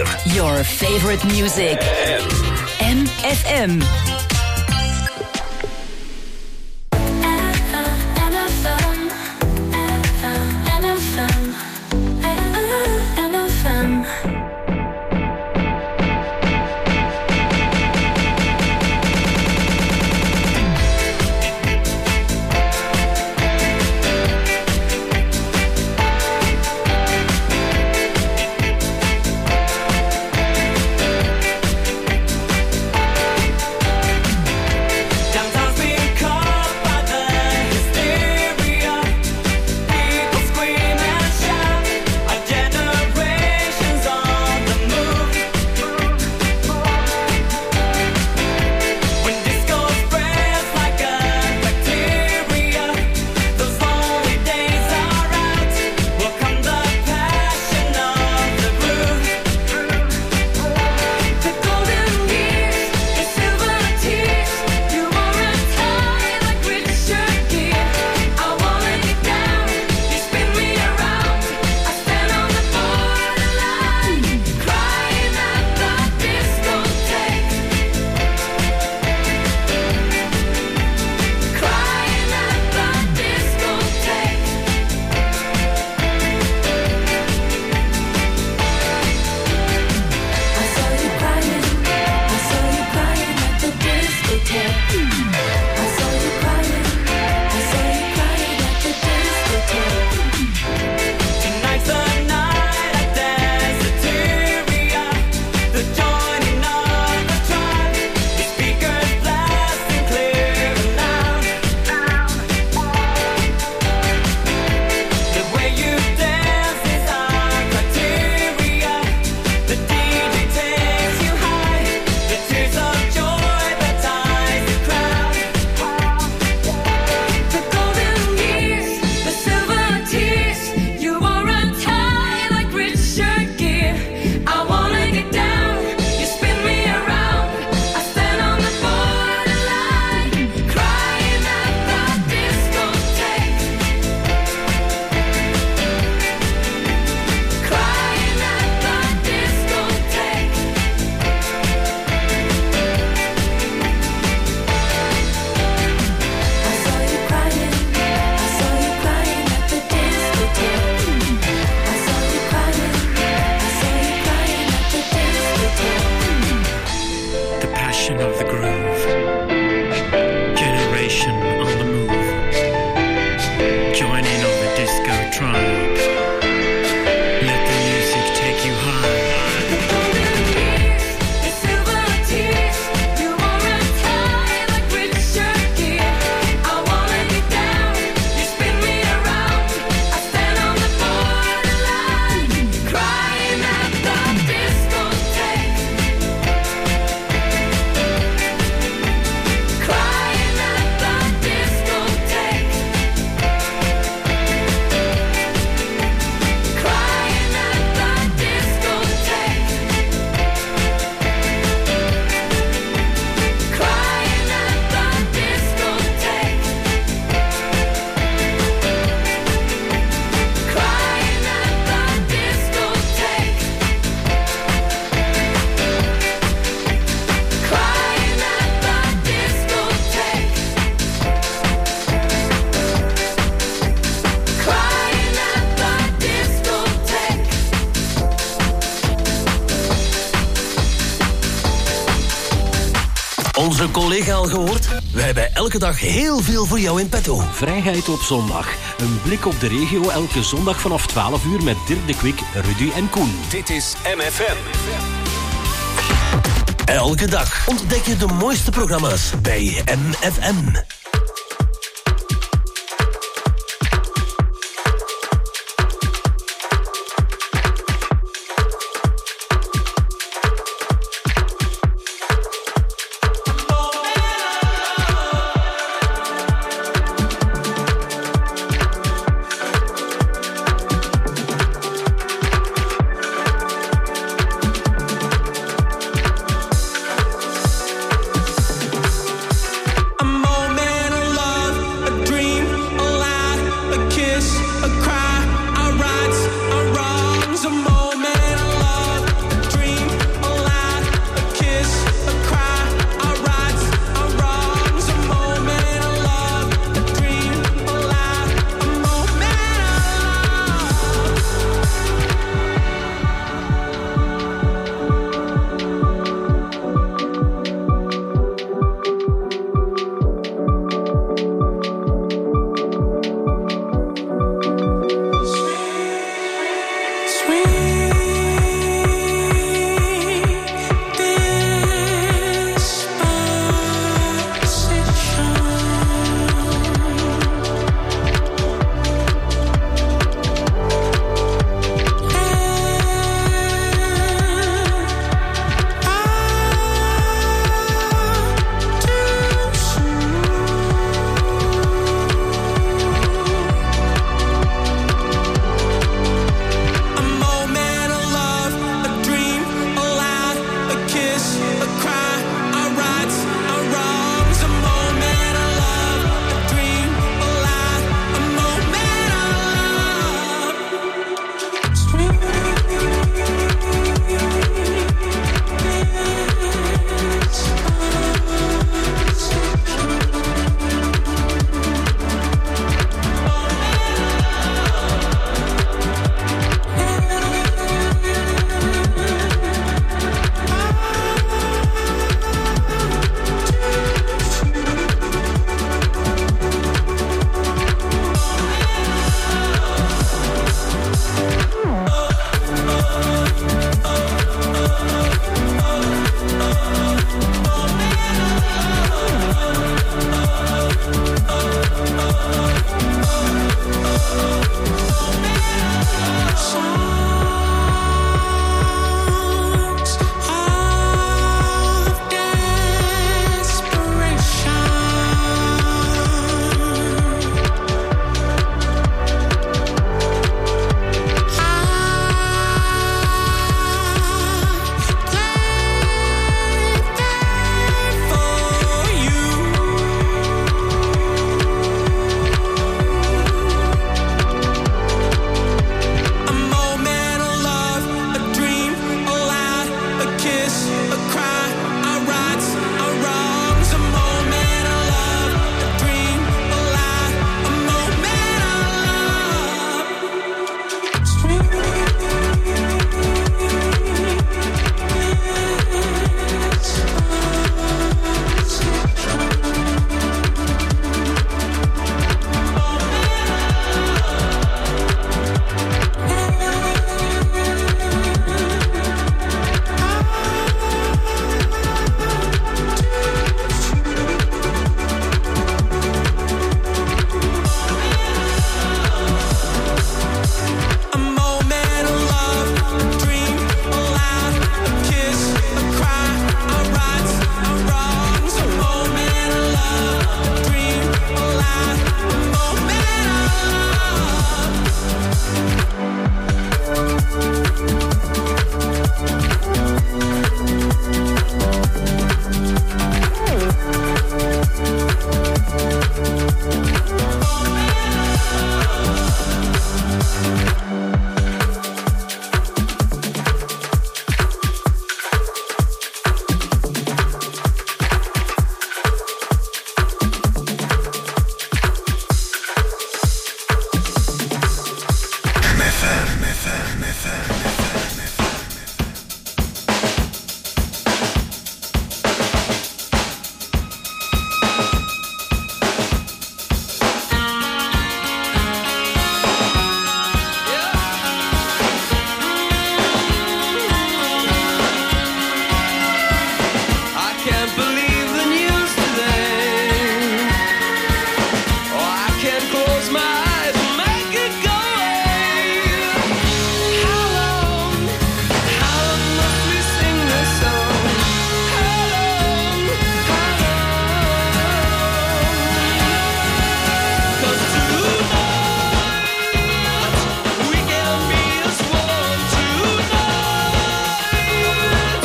Your favorite music. MFM. Onze collega al gehoord? We hebben elke dag heel veel voor jou in petto. Vrijheid op zondag. Een blik op de regio elke zondag vanaf 12 uur met Dirk de Kwik, Rudy en Koen. Dit is MFM. Elke dag ontdek je de mooiste programma's bij MFM. A moment close my eyes and make it go away. How long must we sing this song? How long? 'Cause tonight we can be as one tonight.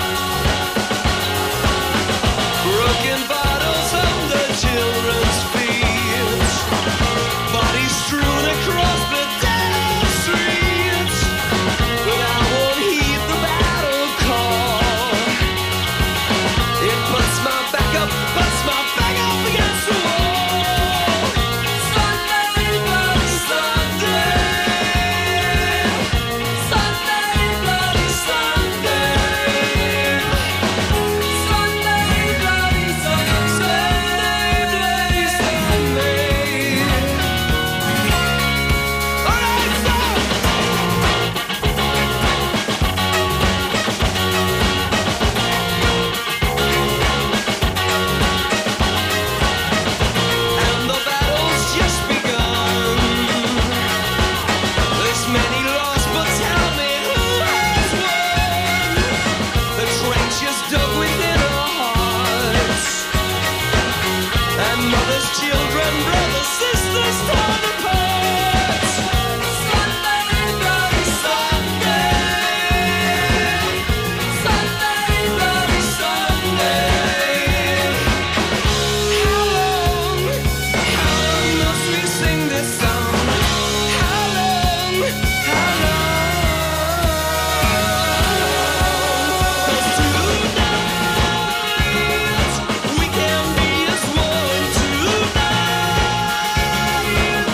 Broken bottles under children's feet, bodies strewn across the dead streets. But I won't heed the battle call. It puts my back up against the wall. Sunday, bloody Sunday. Sunday, bloody Sunday. Sunday, bloody Sunday. Bloody Sunday. All right, stop! And the battle's just begun. There's many lost, but tell me who has won? The trenches dug within our hearts, and mothers, children, brothers, sisters torn apart. Sunday, bloody Sunday. Sunday, bloody Sunday. How long must we sing this song? How long? 'Cause tonight we can be as one tonight.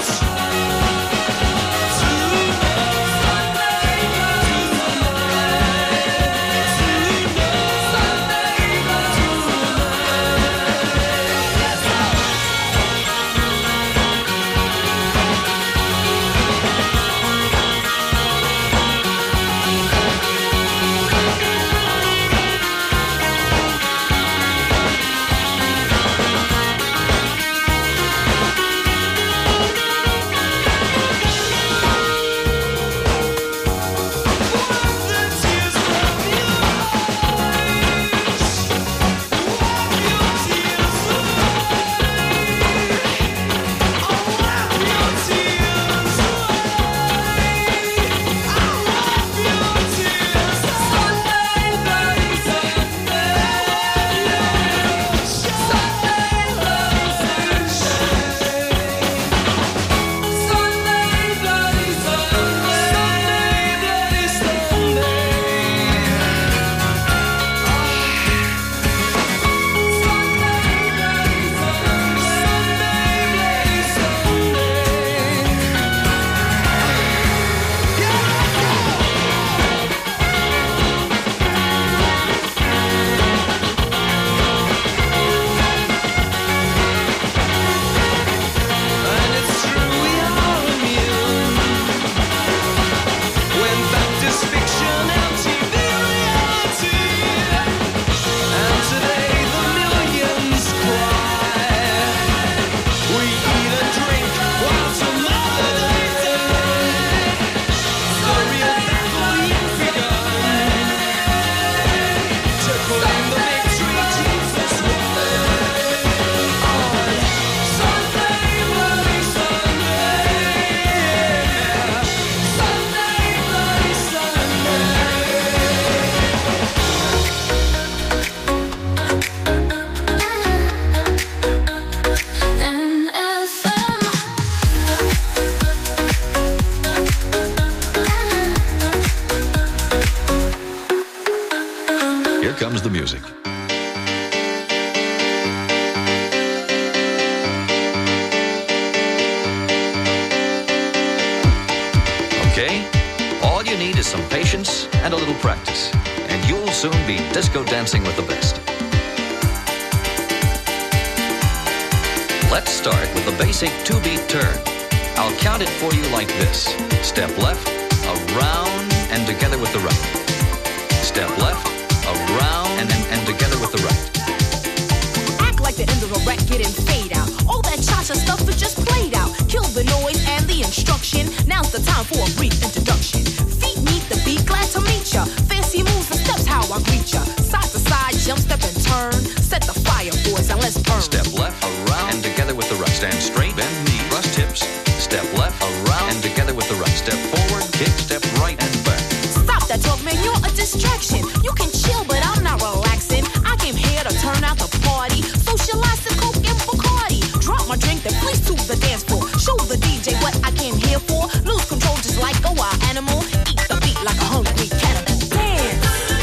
And it's true we are immune when fact is fiction and TV reality. And today the millions cry. We eat and drink while tomorrow they die. The real battle you've begun to claim the victory Jesus won. On Sunday, bloody Sunday. Sunday, bloody Here comes the music. Okay, all you need is some patience and a little practice, and you'll soon be disco dancing with the best. Let's start with the basic two-beat turn. I'll count it for you like this. Step left, around, and together with the right. Step left, around, and together with the right. Act like the end of a wreck, get in, fade out. All that cha-cha stuff is just played out. Kill the Time for a brief introduction. Feet meet the beat, glad to meet ya. Fancy moves and steps, how I greet ya. Side to side, jump, step and turn. Set the fire, boys, and let's burn. Step left, around, and together with the right. Stand straight, bend knee, thrust hips. Step left, around, and together with the right. Step forward, kick, step right, and back. Stop that talk, man, you're a distraction. You can chill, but I'm not relaxing. I came here to turn out the party. Socialize the coke and Bacardi. Drop my drink, then please to the dance floor. Show the DJ what I came here for. Lose control just like a wild animal. Eat the beat like a hungry cannibal. Dance.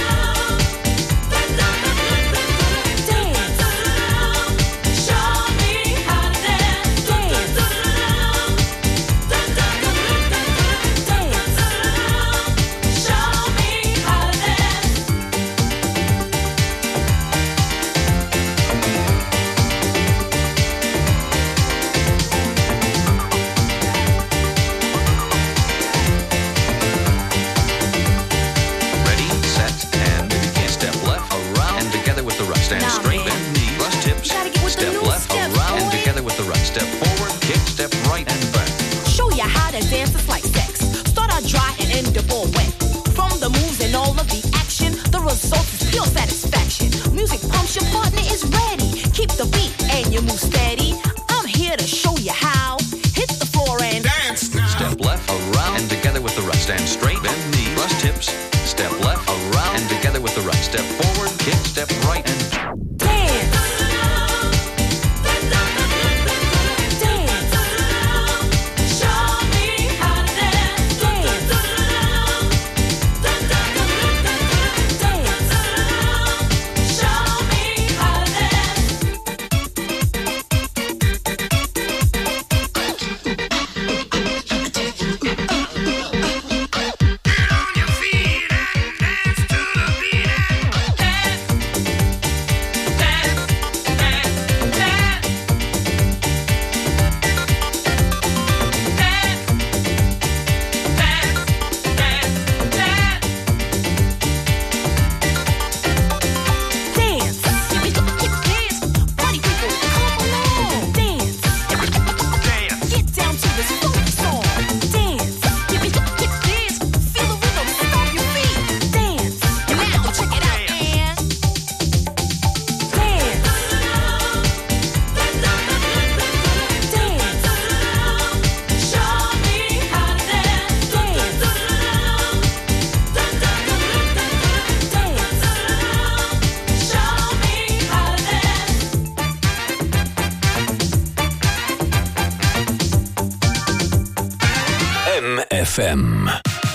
FM.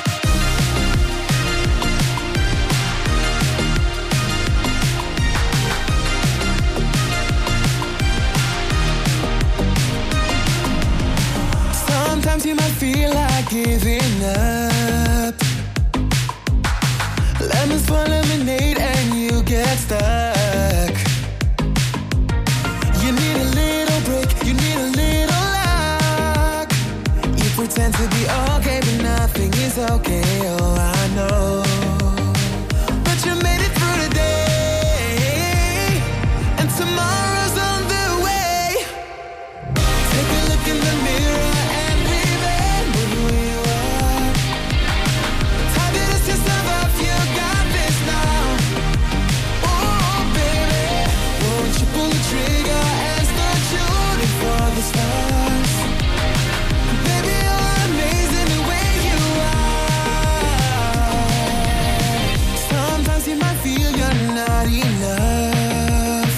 Sometimes you might feel like giving up. Lemons for lemonade and you get stuck. You need a little break, you need a little luck. You pretend to be okay, but nothing is okay, oh I know. But you made it through the day, and tomorrow's on the way. Take a look in the mirror and remember who you are. Time to dust yourself off, you got this now. Oh baby, won't you pull the trigger and start shooting for the stars? Baby, you're amazing the way you are. Sometimes you might feel you're not enough.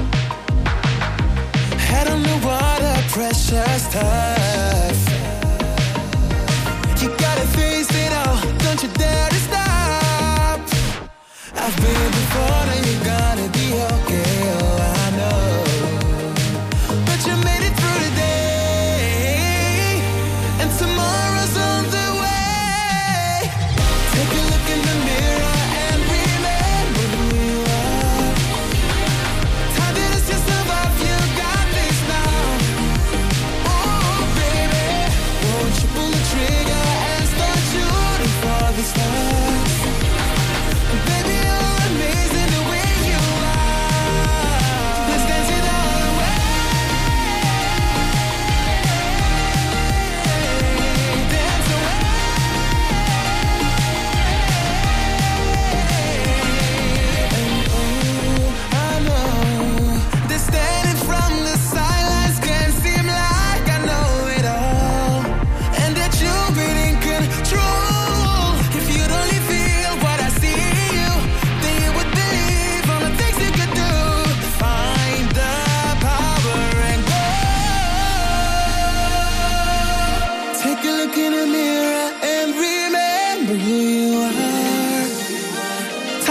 Head on the water, pressure's tough. You gotta face it all, don't you dare to stop. I've been before, now you're gonna be okay, oh I know. But you made it through the day, and tomorrow's on the way. Take a look in the mirror and remember who you are. Time to dust yourself off, you got this now. Oh baby, won't you pull the trigger and start shooting for the stars? Baby, you're amazing.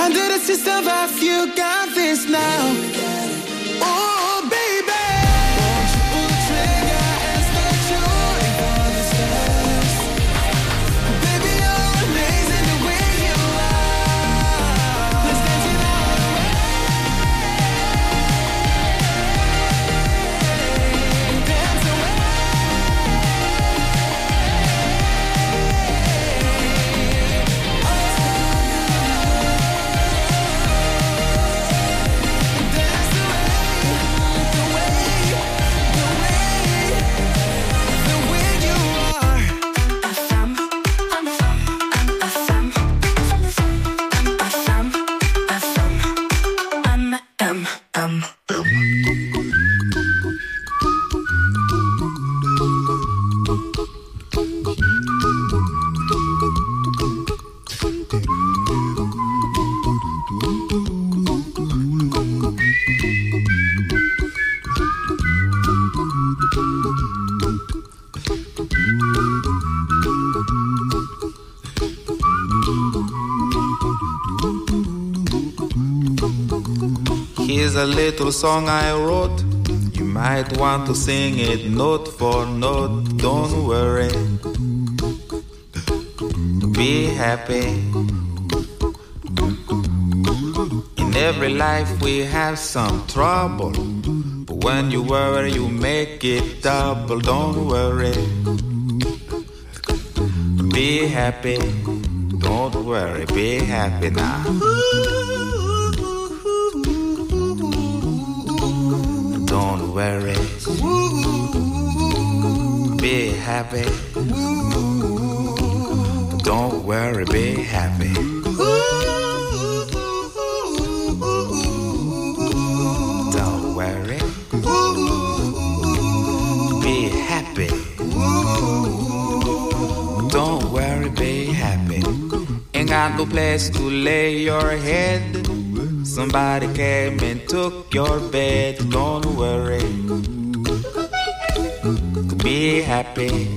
Under the system of you got this now. Oh, baby. Won't you pull the trigger and start shooting for the stars? Baby, you're amazing the way you are. Let's dance it all away. Dance away. Here's a little song I wrote. You might want to sing it note for note. Don't worry. Be happy. In every life we have some trouble. But when you worry, you make it double. Don't worry. Be happy. Don't worry. Be happy now. Don't worry. Be happy. Don't worry, be happy. Don't worry. Be happy. Don't worry, be happy. Ain't got no place to lay your head. Somebody came and took your bed. Don't worry. Be happy.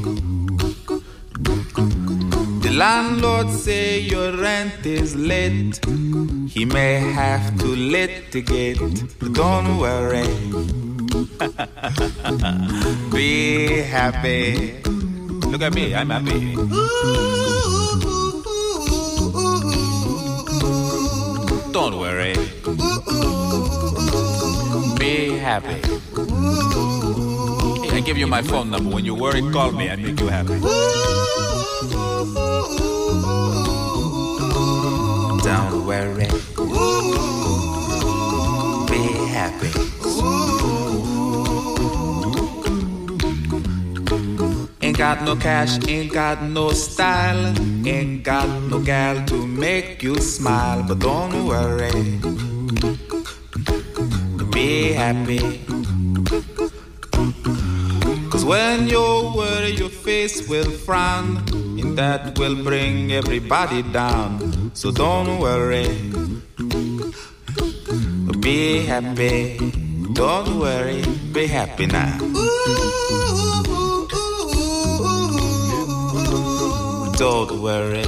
The landlord say your rent is late. He may have to litigate. Don't worry. Be happy. Look at me, I'm happy. Don't worry. Be happy. I give you my phone number. When you worry, call me. I make you happy. Don't worry. Be happy. Ain't got no cash, ain't got no style, ain't got no gal to make you smile. But don't worry. Be happy. Cause when you worry, your face will frown, and that will bring everybody down. So don't worry. Be happy. Don't worry. Be happy now. Don't worry.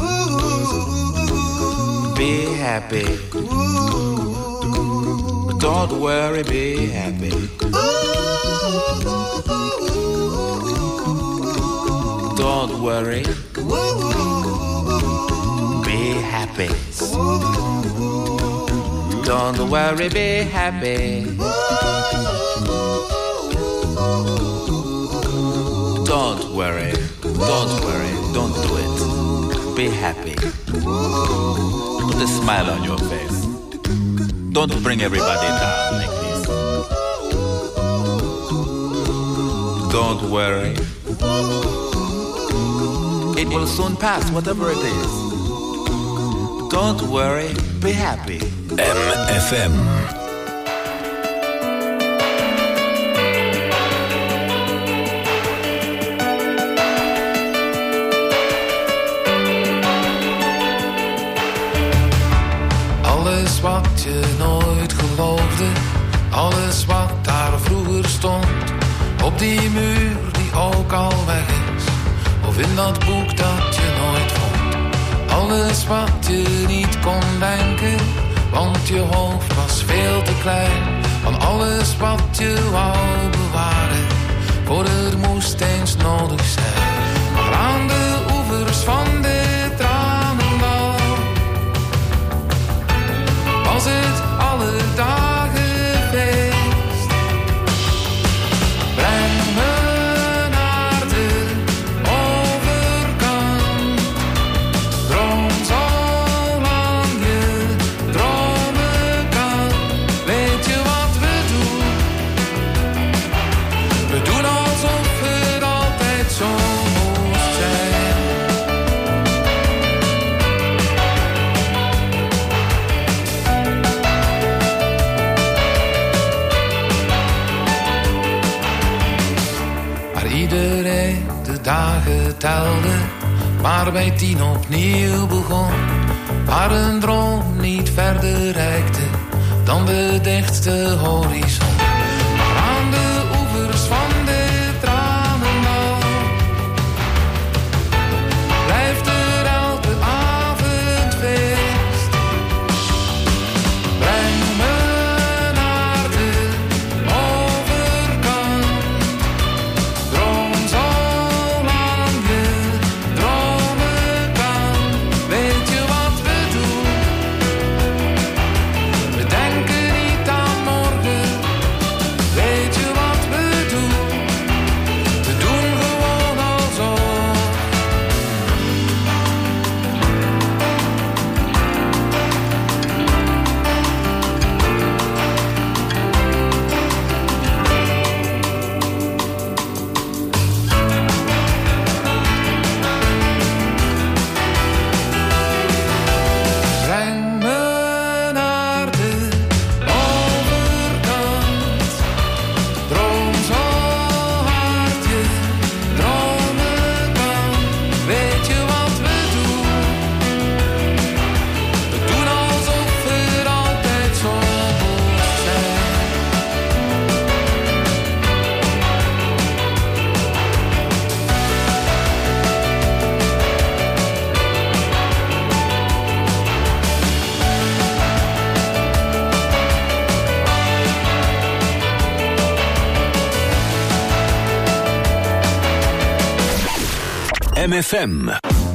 Be happy. Don't worry, be happy. Don't worry. Be happy. Don't worry, be happy. Don't worry. Don't worry. Don't do it. Be happy. Put a smile on your face. Don't bring everybody down like this. Don't worry. It will soon pass, whatever it is. Don't worry, be happy. MFM. Alles wat je nooit geloofde, alles wat daar vroeger stond, op die muur die ook al weg is, of in dat boek dat je nooit vond. Alles wat je niet kon denken, want je hoofd was veel te klein. Van alles wat je wou bewaren, voor het moest eens nodig zijn. Maar aan de oevers van de tranendal was het alle dagen feest. Breng me naar de overkant, droom zolang je dromen kan. Weet je wat we doen? We doen alsof het altijd zo moest zijn. Maar iedereen de dagen telde, maar bij 10 opnieuw begon. Waar een droom niet verder reikte dan de dichtste horizon. Maar aan de oevers van de tranendal blijft er elke avond feest. Breng me naar de overkant, droom zolang je dromen kan. Weet je wat we doen? We denken niet aan morgen. Weet je wat we doen? We doen gewoon alsof. Breng me naar de overkant, droom zo hard je dromen kan. Weet je wat we doen? We doen alsof het altijd zo moest zijn. MFM.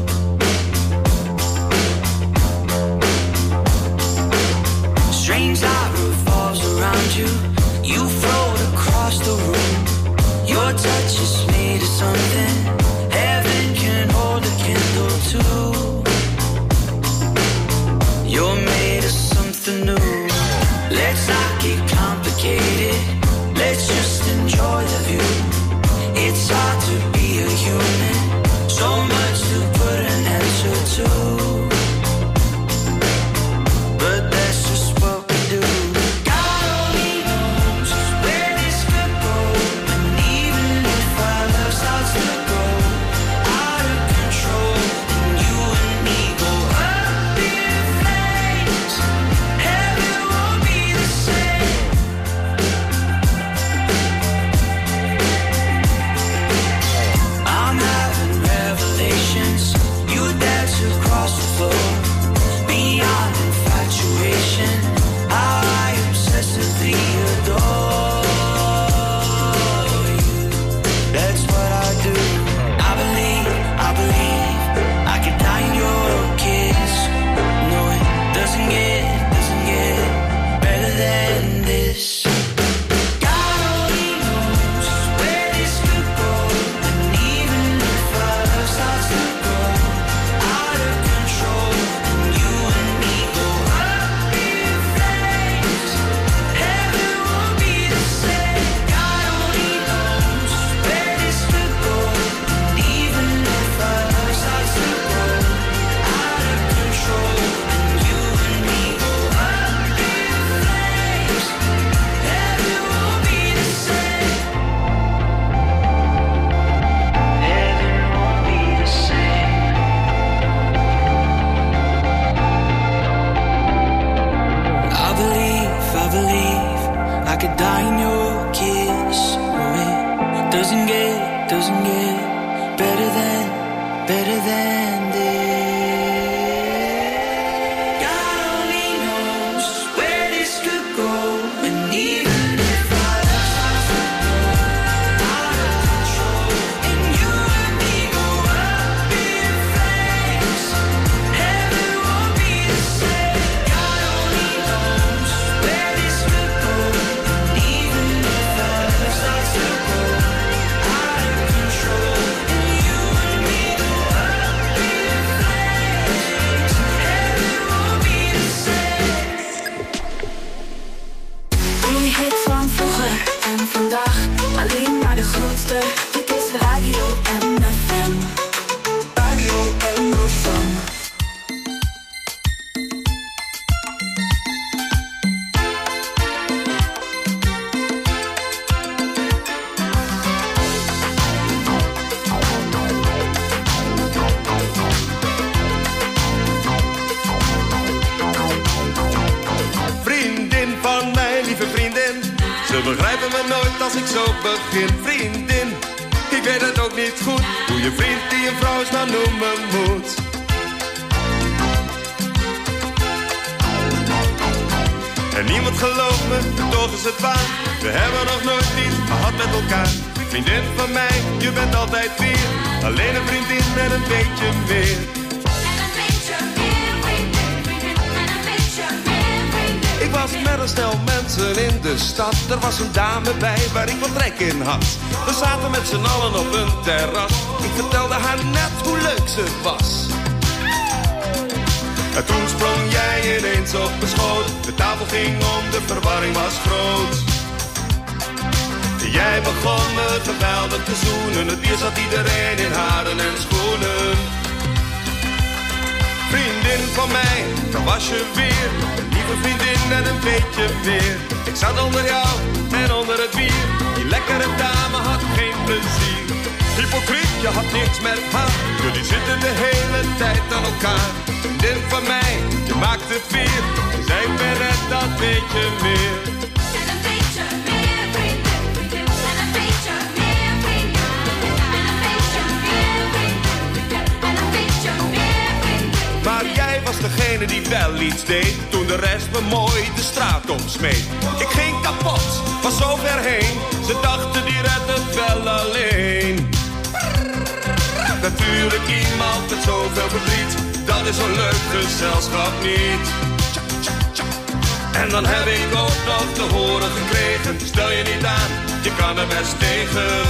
Strange light revolves around you. You float across the room. Your touch is made of something heaven can hold a candle to. You're made of something new. Let's not get complicated. Let's just enjoy the view. It's hard to be a human. So much to put an answer to. But that's just what we do. God only knows where this could go. And even if our love starts to go out of control, and you and me go up in flames, heaven won't be the same. I'm having revelations. You dance across the floor. Beyond infatuation, how I obsessively adore you. That's what I do. I believe I could die in your kiss. No, it doesn't get better than this. God only knows where this could go. And even if our love starts to go out of control, and you and me go up in flames, heaven won't be the same. God only knows where this could go. And even if our love starts to go out of control, and you and me go up in flames, heaven won't be the same. Heaven won't be the same. I believe I could die in your kiss. Oh, it doesn't get better than this. begrijpen me nooit als ik zo begin. Vriendin, ik weet het ook niet goed, hoe je vriend die een vrouw is nou noemen moet. En niemand gelooft me, toch is het waar. We hebben nog nooit iets gehad met elkaar. Vriendin van mij, je bent altijd weer. Alleen een vriendin en een beetje meer. Ik was met een stel mensen in de stad. Er was een dame bij waar ik wat trek in had. We zaten met z'n allen op een terras. Ik vertelde haar net hoe leuk ze was. En toen sprong jij ineens op mijn schoot. De tafel ging om, de verwarring was groot. Jij begon me geweldig te zoenen. Het bier zat iedereen in haren en schoenen. Vriendin van mij, daar was je weer. Een lieve vriendin en een beetje meer. Ik zat onder jou en onder het bier. Die lekkere dame had geen plezier. Hypocriet, je had niks met haar. Jullie zitten de hele tijd aan elkaar. Vriendin van mij, je maakt het weer. Dus ik ben net dat beetje meer. En een beetje meer vriendin. En een beetje meer vriendin. En een beetje meer vriendin. En een beetje meer vriendin. Maar jij was degene die wel iets deed. Toen de rest me mooi de straat opsmeet. Ik ging kapot, was zo ver heen. Ze dachten die redt het wel alleen. Natuurlijk iemand met zoveel verdriet. Dat is zo'n leuk gezelschap niet. En dan heb ik ook nog te horen gekregen. Stel je niet aan, je kan er best tegen.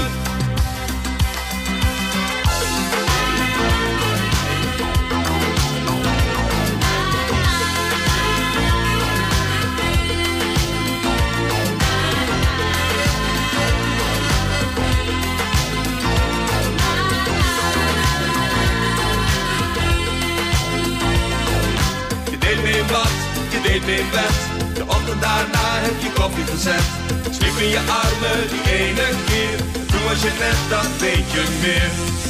Je deed me in bed. De ochtend daarna heb je koffie gezet. Sliep in je armen die ene keer. Toen was je net dat beetje meer.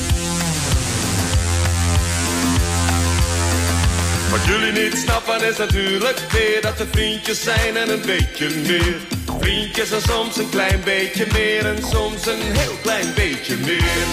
Wat jullie niet snappen is natuurlijk weer dat we vriendjes zijn en een beetje meer. Vriendjes en soms een klein beetje meer en soms een heel klein beetje meer.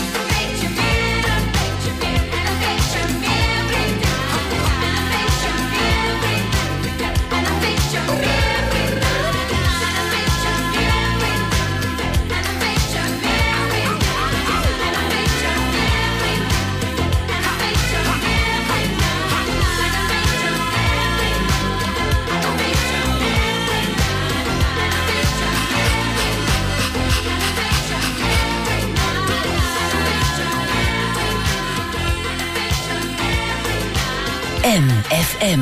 MFM.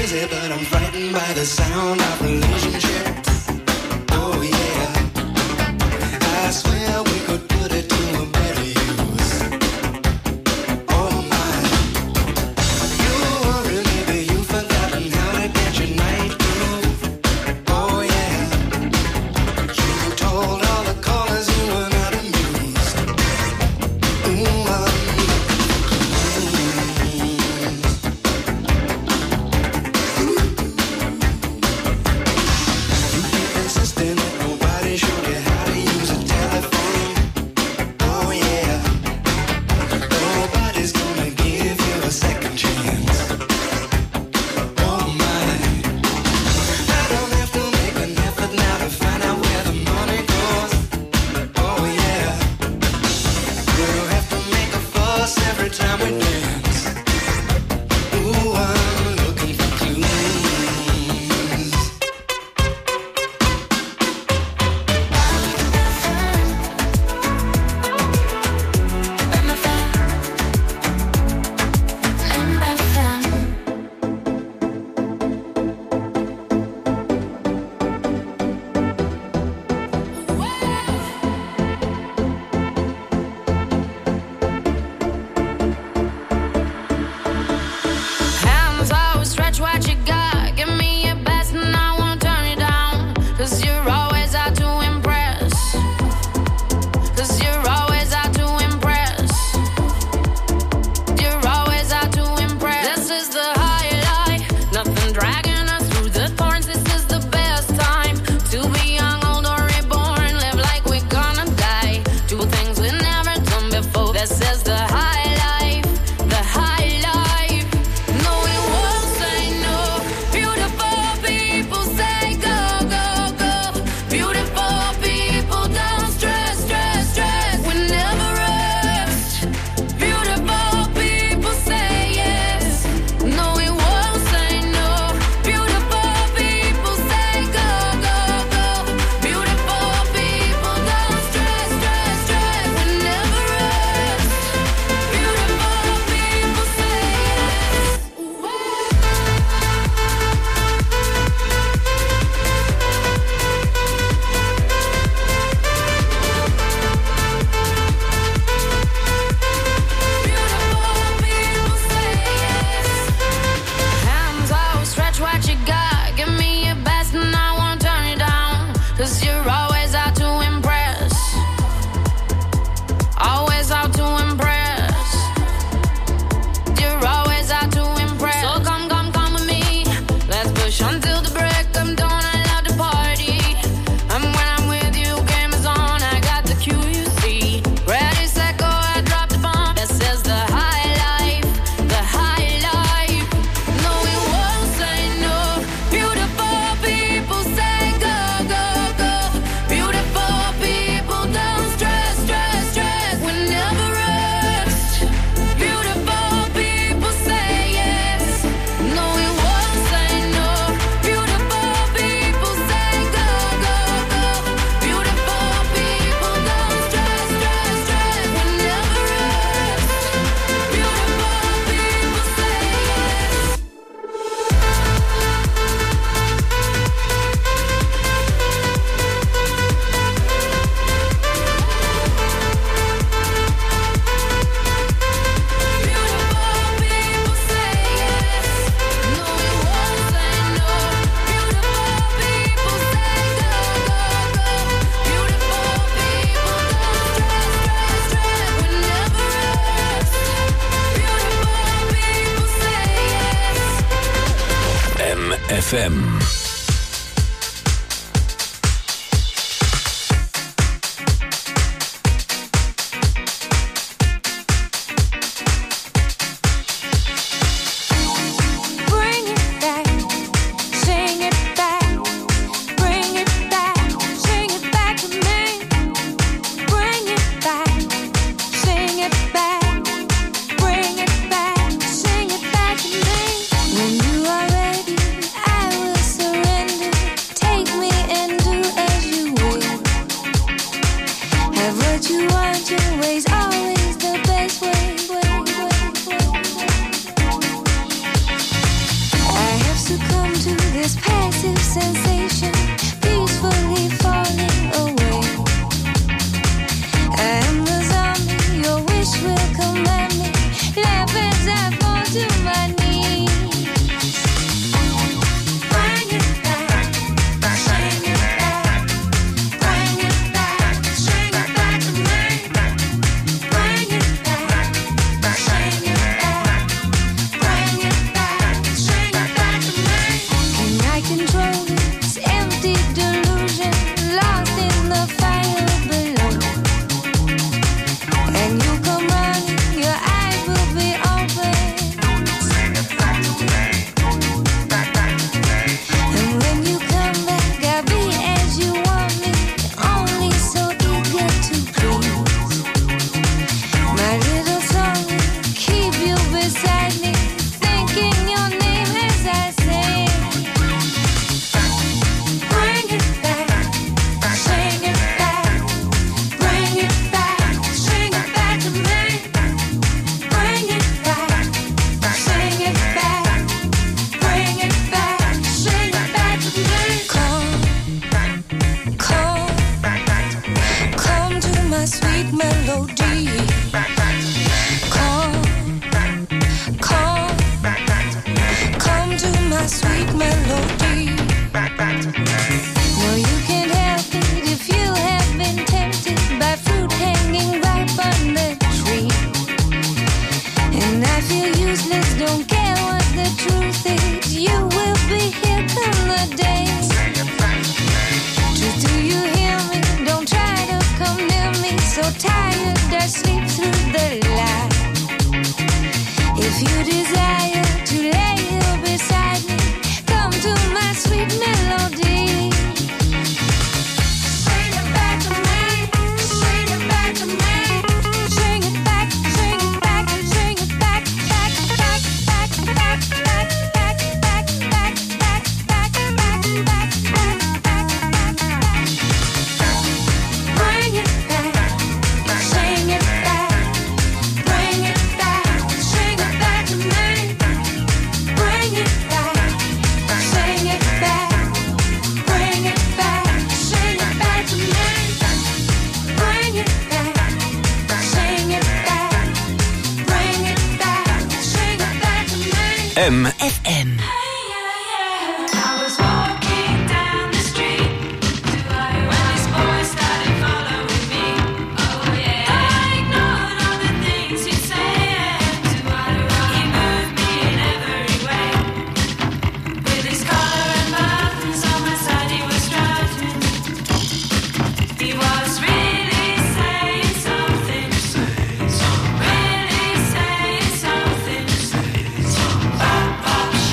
crazy, but I'm frightened by the sound of relationships. Oh yeah, I swear we could put it to a better use. Oh my, you worry, maybe you've forgotten how to get your night groove. Oh yeah, you told all the callers you were not amused. Ooh, FM. When you are ready, I will surrender. this passive sensation, peacefully falling away. I am the zombie, your wish will command me. Laugh as I fall to my knees. Bring it back, bring it back, bring it back, bring it back to me. Bring it back, bring it back, bring it back, bring it back to me. Can I control this empty delusion, lost in the fire below? And you come running, your eyes will be open. And when you come back, I'll be as you want me, only so eager to please. My little song will keep you beside me, thinking your name as I sing. Bring it back, bring it back, bring it back, bring it back to me. Bring it back, bring it back, bring it back, bring it back to me. Come to my sweet melody. Come to my sweet melody. No, you can't help it if you have been tempted by fruit hanging ripe on the tree. And I feel useless, don't care what the truth is. You will be here come the day. Do you hear me? Don't try to come near me. So tired, I sleep through the light. If you desire to lay here beside me, come to my sweet melody. Bring it back to me, bring it back to me. Bring it back, bring it back, bring it back, back, back, back, back, back, back, back, back, back, back, back, back, back. Bring it back, bring it back, bring it back, bring it back to me. Bring it back, bring it back, bring it back, bring it back to me. Bring it back, bring it back, bring it back, bring it back to me. MFM. I was walking down the street when this boy started following me. Oh yeah, I ignored all the things he said. He moved me in every way. With his collar and buttons on my side, he was strutting. He was really saying something. Really saying something. Bop, bop,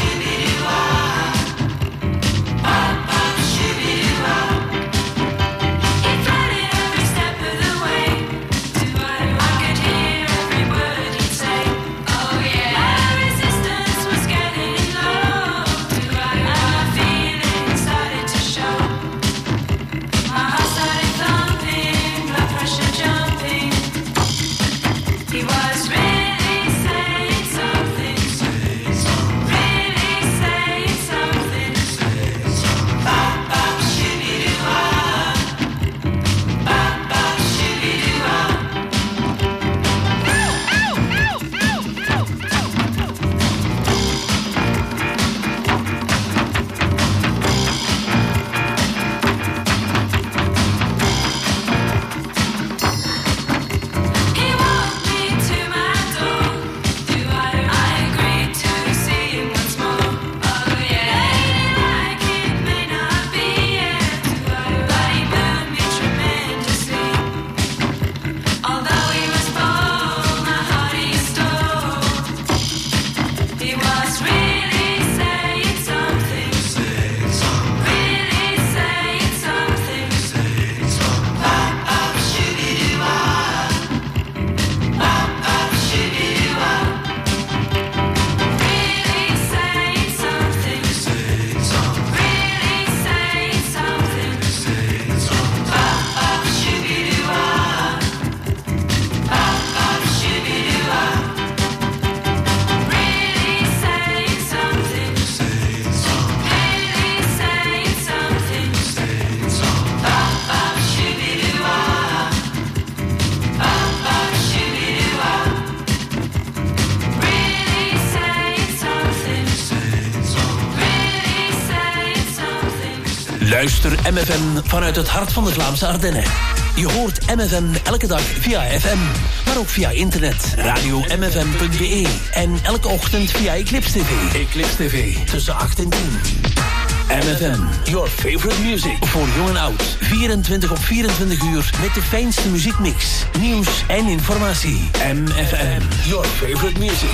Luister MFM vanuit het hart van de Vlaamse Ardennen. Je hoort MFM elke dag via FM, maar ook via internet, radio-mfm.be en elke ochtend via Eclipse TV. Eclipse TV, tussen 8 en 10. MFM, your favorite music. Voor jong en oud, 24 op 24 uur met de fijnste muziekmix, nieuws en informatie. MFM, your favorite music.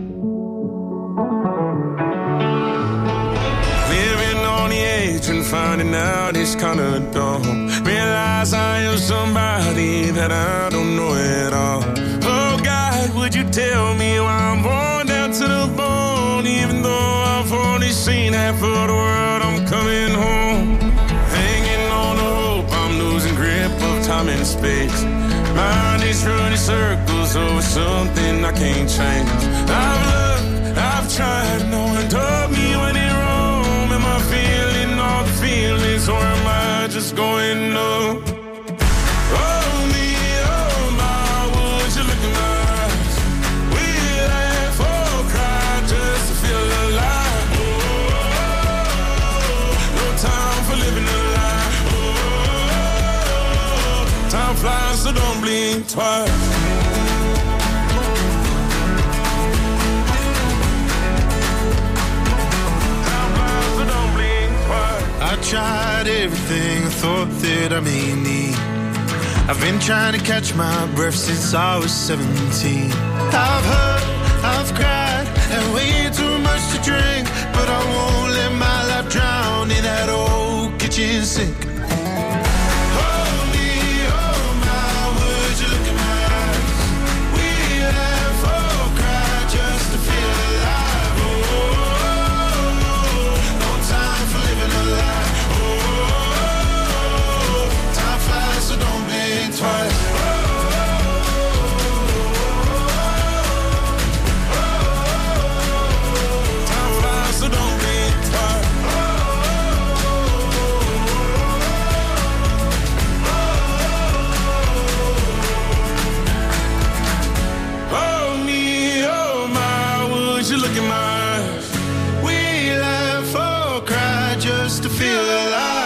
And finding out it's kinda dumb. Realize I am somebody that I don't know at all. Oh God, would you tell me why I'm worn down to the bone? Even though I've only seen half of the world, I'm coming home. Hanging on to hope, I'm losing grip of time and space. Mind is running circles over something I can't change. I've looked, I've tried, no one told me when it wrong. Am I feeling all the feelings, or am I just going up? Oh me, oh my, would you look in my eyes? We laugh or cry just to feel alive. Oh, no time for living a lie. Oh, time flies, so don't blink twice. I tried everything I thought that I may need. I've been trying to catch my breath since I was 17. I've hurt, I've cried, and way too much to drink. But I won't let my life drown in that old kitchen sink. Hold me, oh my, would you look in my eyes? We laugh or cry just to feel alive. Oh, no time for living a lie. So don't blink twice. Time flies, so don't blink twice. Oh me, oh my, would you look in my eyes? We laugh or cry just to feel alive.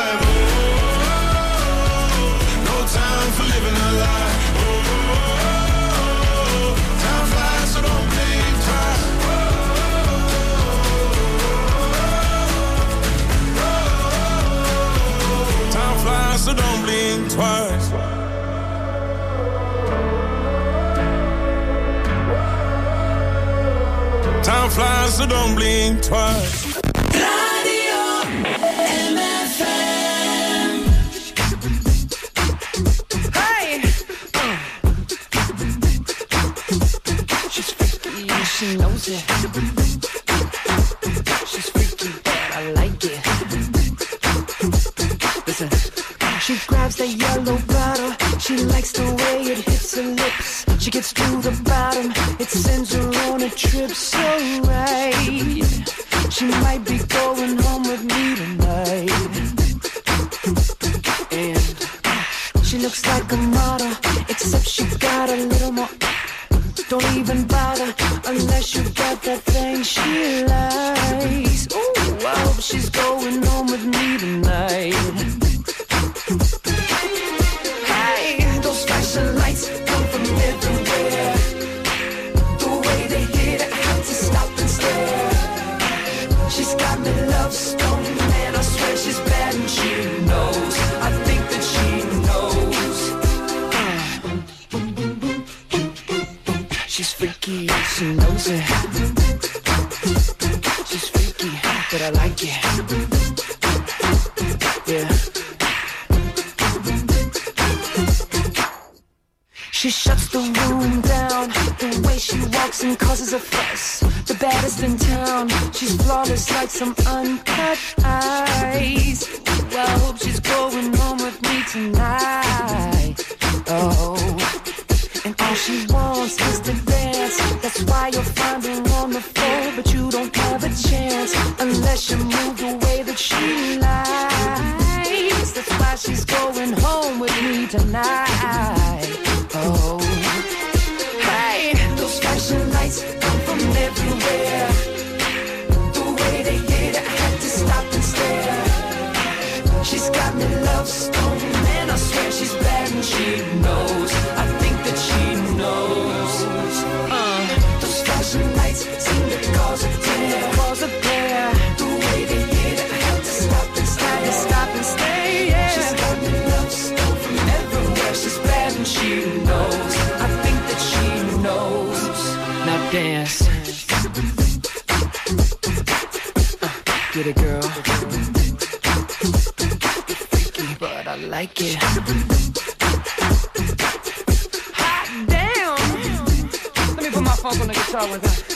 Time for living a lie. Oh, time flies, so don't blink twice. Time flies, so don't blink twice. Time flies, so don't blink twice. She knows it. She's freaky, but I like it. Listen. She grabs that yellow bottle. She likes the way it hits her lips. She gets to the bottom. It sends her on a trip so right. She might be going home with me tonight. And she looks like a model, except she got a little more. Don't even bother unless you got that thing she likes. Ooh, I hope she's going home with me tonight. Hey, those flashing lights come from everywhere. The way they hit, I have to stop and stare. She's got me love stone, man, I swear she's bad and she knows. I think that she knows. She's freaky, she knows it. She's freaky, but I like it. Yeah. She shuts the room down. The way she walks and causes a fuss. The baddest in town. She's flawless like some uncut ice. Well, I hope she's going home with me tonight. Oh. And all she wants is to dance. That's why you'll find her on the floor. But you don't have a chance unless you move the way that she likes. That's why she's going home with me tonight. Oh, hey, those flashing lights come from everywhere. The way they hit, I had to stop and stare. She's she knows. I think that she knows. Those flashing lights seem to cause a tear. The way they hit it, I had to stop and stay. Yeah. She's got me love stuff from everywhere. She's bad and she knows. I think that she knows. Now dance. Get it, girl. Freaky, but I like it. Hot damn! Let me put my funk on the guitar one time.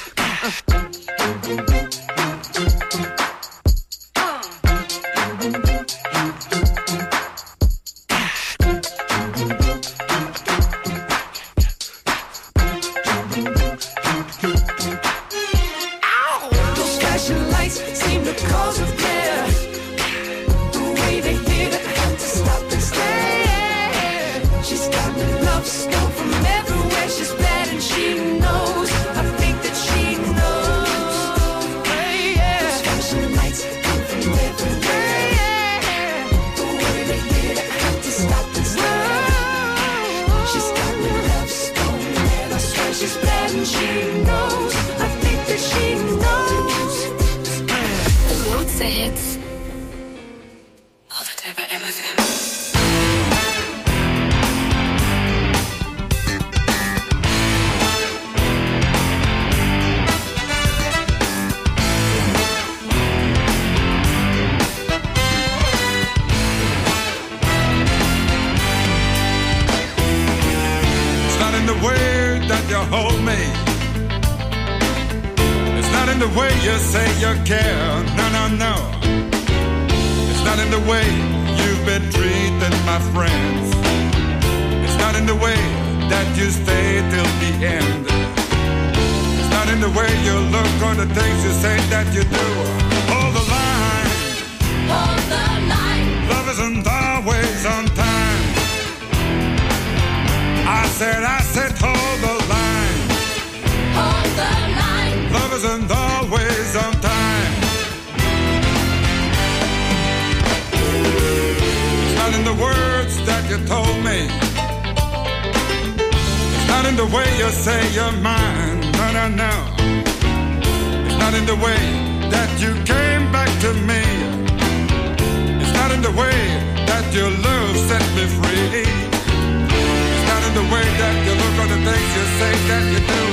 Your love set me free. It's not in the way that you look or the things you say that you do.